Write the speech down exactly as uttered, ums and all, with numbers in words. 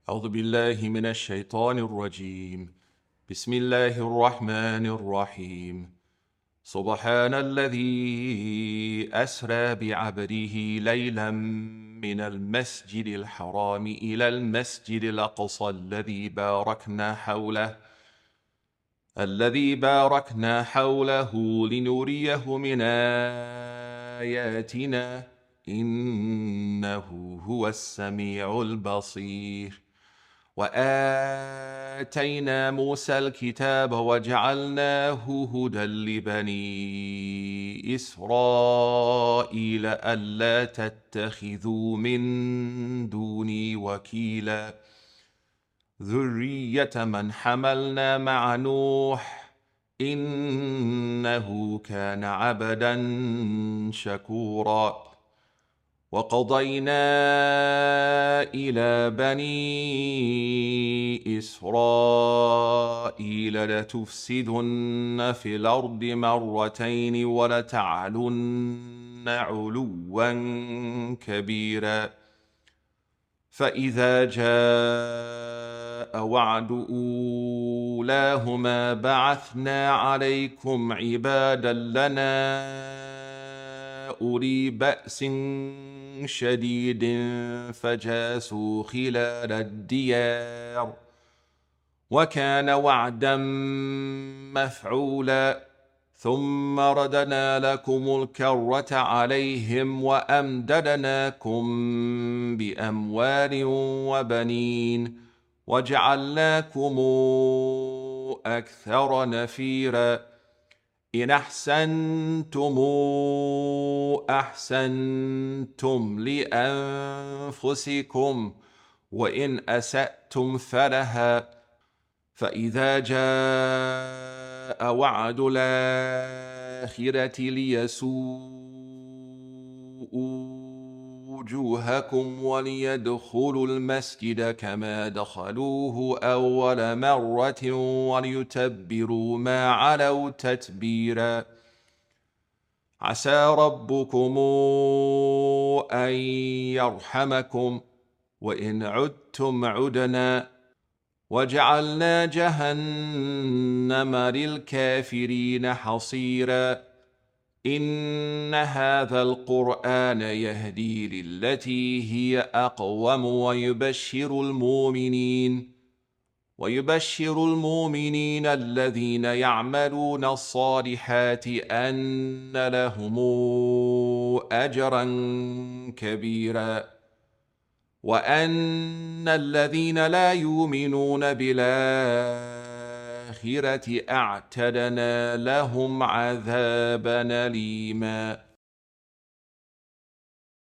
أعوذ بالله من الشيطان الرجيم. بسم الله الرحمن الرحيم. سبحان الذي أسرى بعبده ليلا من المسجد الحرام إلى المسجد الأقصى الذي باركنا حوله الذي باركنا حوله لنريه من آياتنا إنه هو السميع البصير. وآتينا موسى الكتاب وجعلناه هدى لبني إسرائيل ألا تتخذوا من دوني وكيلا ذرية من حملنا مع نوح إنه كان عبدا شكورا. وقضينا إلى بني إسرائيل لتفسدن في الأرض مرتين ولتعلن علوا كبيرا. فإذا جاء وعد أولاهما بعثنا عليكم عبادا لنا أولي بأس شديد فجاسوا خلال الديار وكان وعدا مفعولا. ثم ردنا لكم الكرة عليهم وأمددناكم بأموال وبنين وجعلناكم أكثر نفيرا. إن أحسنتم أحسنتم لأنفسكم وإن أسأتم فلها. فإذا جاء وعد الآخرة ليسوءوا وجوهكم وليدخلوا المسجد كما دخلوه أول مرة وليتبروا ما علوا تتبيرا. عسى ربكم أن يرحمكم وإن عدتم عدنا وجعلنا جهنم للكافرين حصيرا. إن هذا القرآن يهدي للتي هي أقوم ويبشر المؤمنين ويبشر المؤمنين الذين يعملون الصالحات أن لهم أجرا كبيرا وأن الذين لا يؤمنون بالآخرة أعتدنا لهم عذابا أليما.